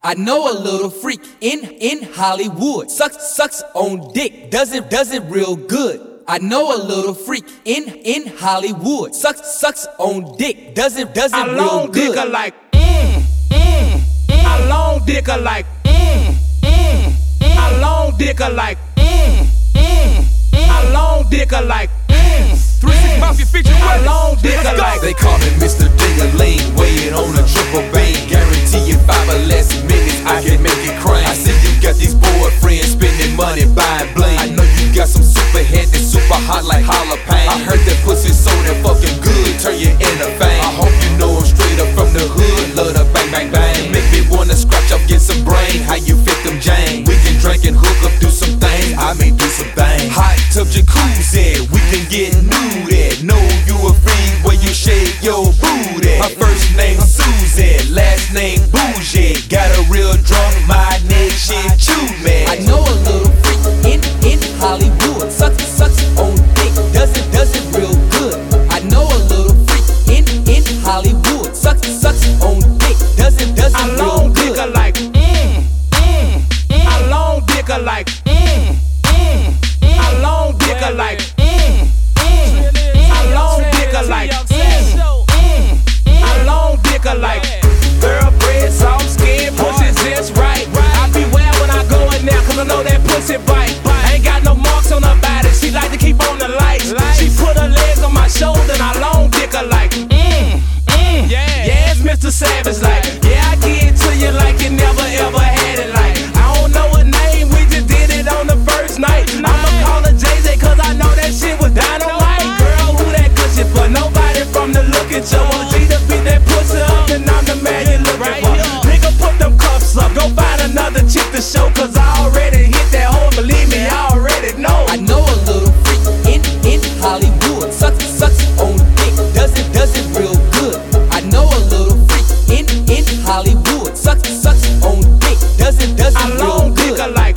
I know a little freak in Hollywood. Sucks on dick, does it real good. I know a little freak in Hollywood. Sucks on dick, does it real good. I long dick her like I long dick her like I long dick her like I long dick her like 3-6 Mafia feature I long dick her like. They call me Mr. Ding-a-ling, weighing on a triple bang. Guarantee you 5 or less minutes, I can make it crank. I see you got these boyfriends spending money buying bling. I know you got some super head that's super hot like jalapeno. I heard that pussy so that fucking good, turn you into fame. I hope you know I'm straight up from the hood, love the bang bang bang. Make me wanna scratch off, get some brain. How you fit them Jane? We can drink and hook up, do some things. I may do some things. Hot tub jacuzzi, we can get nuded. Know you a freak where you shake your booty. My first name Susan, last name Bougie. Got a real drunk, my neck shit chew me. I know a little freak in Hollywood. Sucks on dick, does it real good. I know a little freak in Hollywood. Sucks on dick, does it I real long dick good. her like I long dick her like I long dick her like I long dick her like I long dick her like thoroughbred, soft skin, pussy just right. I beware when I go in there, cause I know that pussy bite. Ain't got no marks on her body, she like to keep on the lights. She put her legs on my shoulder and I long dick her like yeah, it's Mr. Savage like yeah, I give it to you like you never ever had it like I don't know her name, we just did it on the first night. I'ma call her Jay-Z cause I know that shit was dynamite. Girl, who that cushion for? Nobody from the look at you. Wanna see the beat that pussy up and I'm the man you looking for. Nigga, put them cuffs up, go find another chick to show. Cause I already hit that hole, believe me, I already know. I know a little freak in Hollywood. Sucks on dick, does it real good. I know a little freak in Hollywood. Sucks on dick, does it I real long dick good. her like